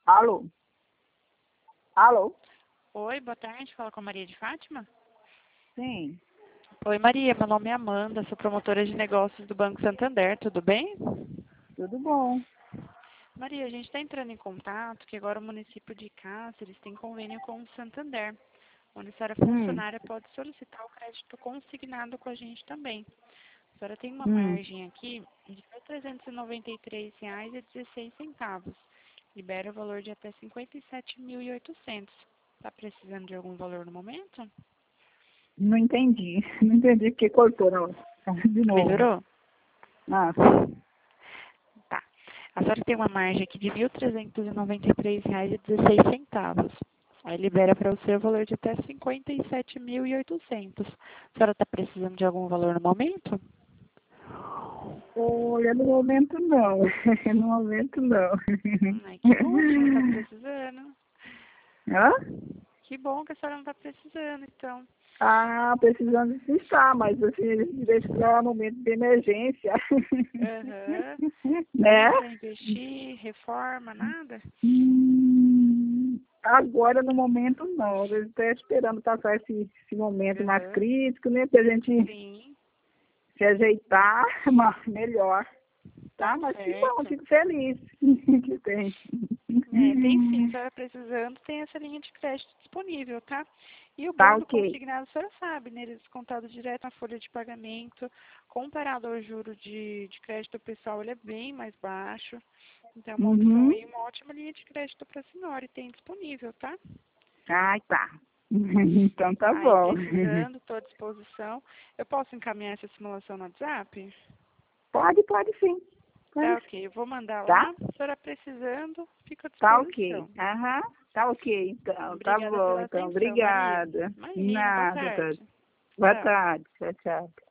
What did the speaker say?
Alô? Alô? Oi, boa tarde. Fala com a Maria de Fátima? Sim, Oi, Maria. Meu nome é Amanda. Sou promotora de negócios do Banco Santander. Tudo bem? tudo bom. Maria, a gente está entrando em contato que agora o município de Cáceres tem convênio com o Santander, onde a senhora funcionária pode solicitar o crédito consignado com a gente também. A senhora tem uma margem aqui de R$ 1.393,16. Libera o valor de até 57.800. Está precisando de algum valor no momento? Não entendi. Não entendi porque cortou, não. De novo. Melhorou? Ah, Tá. A senhora tem uma margem aqui de R$ 1.393,16. Aí libera para você o valor de até 57.800. A senhora está precisando de algum valor no momento? olha, no momento não. No momento não. Ai, que bom que a senhora não está precisando. Hã? Que bom que a senhora não está precisando, então. Ah, precisando de estar, mas assim, eles me deixam para momento de emergência. Aham. Né? Nem para investir, reforma, nada? Agora, no momento, não. Eu estou esperando passar esse momento mais Aham. crítico, né? Para a gente Sim, se ajeitar melhor. tá Tá? Mas que bom, certo. fico feliz que tem. Tem sim, se a senhora precisando, tem essa linha de crédito disponível, tá? E o Tá bônus ok. consignado, a senhora sabe, né? Ele é descontado direto na folha de pagamento. Comparado ao juro de crédito pessoal, ele é bem mais baixo. Então, é uma opção Uhum. e uma ótima linha de crédito para a senhora e tem disponível, tá? Ai, tá. Então tá Aí, bom. precisando, estou à disposição. Eu posso encaminhar essa simulação no WhatsApp? Pode sim. Tá Pode. ok, eu vou mandar Tá? lá. Se a senhora precisando, fico à Tá ok. disposição. Aham. Tá ok, então. Tá Obrigada bom, pela então. atenção, Maria. Obrigada. Imagina, boa Nada, tá. tarde. Boa Tchau. tarde. Tchau, tchau.